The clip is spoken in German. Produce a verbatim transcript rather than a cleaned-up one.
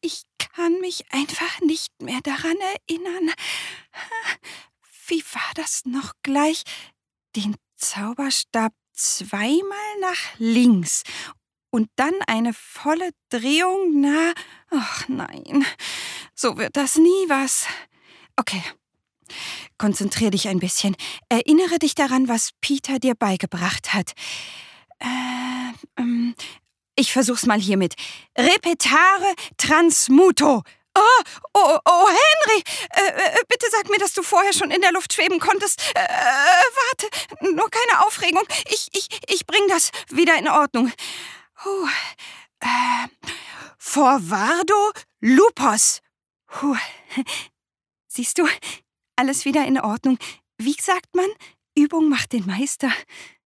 Ich kann mich einfach nicht mehr daran erinnern. Wie war das noch gleich? Den Zauberstab zweimal nach links und dann eine volle Drehung nach... Ach nein, so wird das nie was. Okay, konzentrier dich ein bisschen. Erinnere dich daran, was Peter dir beigebracht hat. Äh, ähm, ich versuch's mal hiermit. Repetare transmuto. Oh, oh, oh, Henry! Äh, äh, bitte sag mir, dass du vorher schon in der Luft schweben konntest. Äh, warte, nur keine Aufregung. Ich, ich, ich bring das wieder in Ordnung. Puh. Äh, Forvardo lupos. Puh. Siehst du, alles wieder in Ordnung. Wie sagt man? Übung macht den Meister.